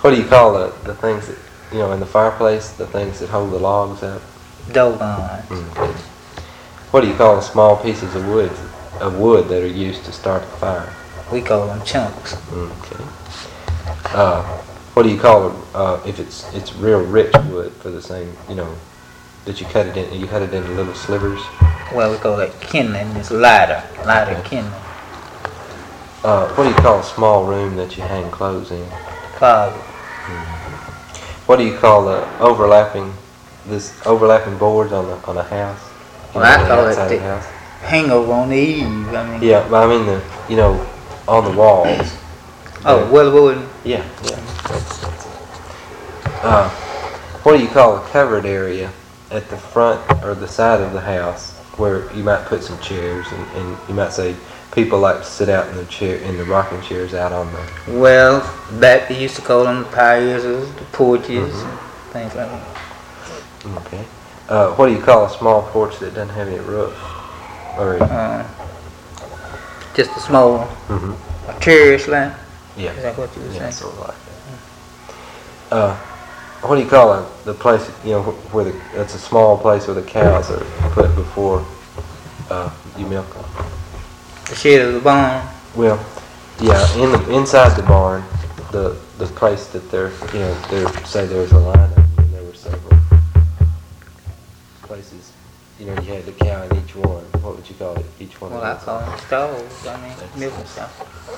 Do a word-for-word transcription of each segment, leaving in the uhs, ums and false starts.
What do you call the, the things that, you know, in the fireplace, the things that hold the logs up? Dogons. Okay. What do you call the small pieces of wood, of wood that are used to start the fire? We call them chunks. Okay. Uh, what do you call it uh, if it's it's real rich wood for the same, you know, that you cut it in, you cut it into little slivers? Well, we call that kindling. It's lighter, lighter Okay. kindling. Uh, what do you call a small room that you hang clothes in? Closet. What do you call the overlapping, this overlapping boards on the on a house? You Well, know, I on the call it outside the of the house? hangover on the eave. I mean. Yeah, but I mean the, you know, on the walls. Oh, The- weatherboard. Yeah, yeah. That's, that's it. Uh, what do you call a covered area at the front or the side of the house where you might put some chairs and, and you might say people like to sit out in the chair in the rocking chairs out on the. Well, that they used to call them the piazzas, the porches, Mhm. and things like that. Okay. Uh, what do you call a small porch that doesn't have any roof? Or. Uh, just a small Mhm. a terrace line. Yeah. Is that what you were Yeah, saying? sort of like that. Uh, what do you call it? The place, you know, wh- where the it's a small place where the cows are put before uh, you milk them. The shed of the barn. Well, yeah, in the inside the barn, the the place that they're, you know, there say there was a line of them, and there were several places. You know, you had the cow in each one. What would you call it? Each one. Well, of I those? call them stalls. I mean, That's- milking stuff.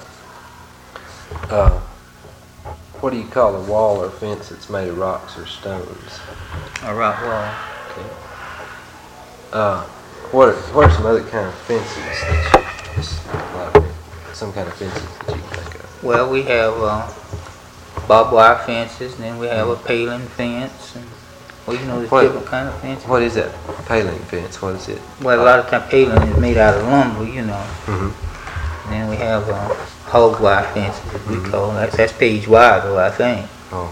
Uh, what do you call a wall or fence that's made of rocks or stones? A rock wall. Okay. Uh, what are, what are some other kind of fences that you, just like some kind of fences that you can think of? Well, we have uh, barbed wire fences, and then we have a paling fence, and well, you know, there's What- different kind of fences. What is that paling fence? What is it? Well, a lot of time paling is made out of lumber, you know. Mm-hmm. And then we have uh, hog wire fences, as we Mhm. call them. That's, that's page wire, though, I think. Oh,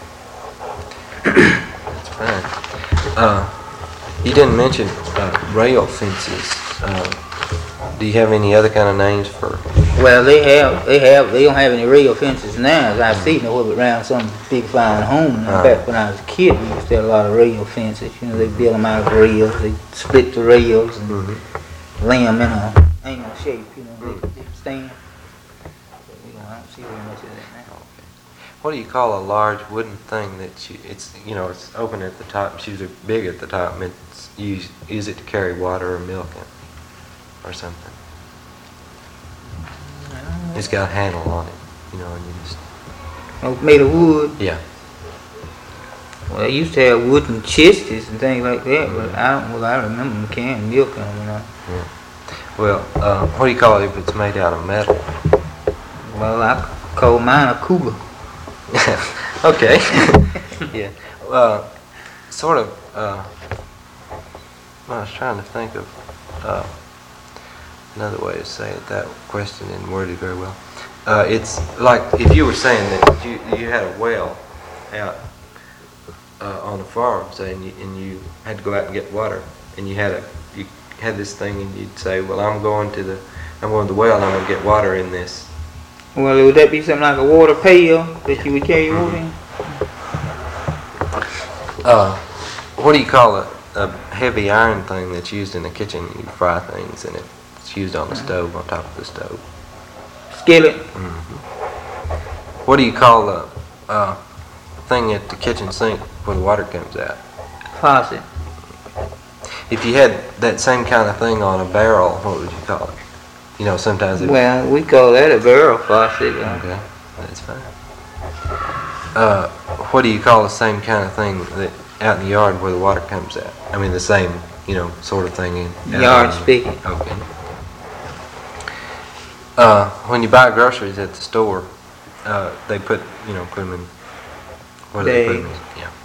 that's fine. Uh, you didn't mention uh, rail fences. Uh, do you have any other kind of names for? Well, they have, they have, they don't have any rail fences now, as I've seen them over around some big fine home. Now, Uh-huh. back when I was a kid, we used to have a lot of rail fences. You know, they build them out of rails, they split the rails and Mm-hmm. lay them in a angle shape, you know, they, they stand. But we don't, I don't see very much of that now. What do you call a large wooden thing that you, it's, you know, it's open at the top, it's usually big at the top, and it's use, use it to carry water or milk in, or something? It's got a handle on it, you know, and you just, Oh, made of wood. yeah. Well, they used to have wooden chests and things like that, but I don't, well, I remember them carrying milk in them, you know. Yeah. Well, uh, what do you call it if it's made out of metal? Well, I call mine a cougar. Okay. Yeah. Uh, sort of. Uh, well, I was trying to think of uh, another way to say it. That question didn't word it very well. Uh, it's like if you were saying that you you had a well out uh, on a farm, say, and you, and you had to go out and get water, and you had a you had this thing, and you'd say, well, I'm going to the I'm going to the well, and I'm going to get water in this. Well, would that be something like a water pail that you would carry water in? Uh, what do you call a, a heavy iron thing that's used in the kitchen? You fry things and it's used on the stove, on top of the stove. Skillet. Mm-hmm. What do you call the uh, thing at the kitchen sink where the water comes out? Faucet. If you had that same kind of thing on a barrel, what would you call it? You know, sometimes it. Well, we call that a barrel faucet. Uh, Okay, that's fine. Uh, what do you call the same kind of thing that out in the yard where the water comes out? I mean, the same, you know, sort of thing in out Yard in the- spigot. Okay. Uh, when you buy groceries at the store, uh, they put, you know, put them in. What do they put them in? Bags. Yeah.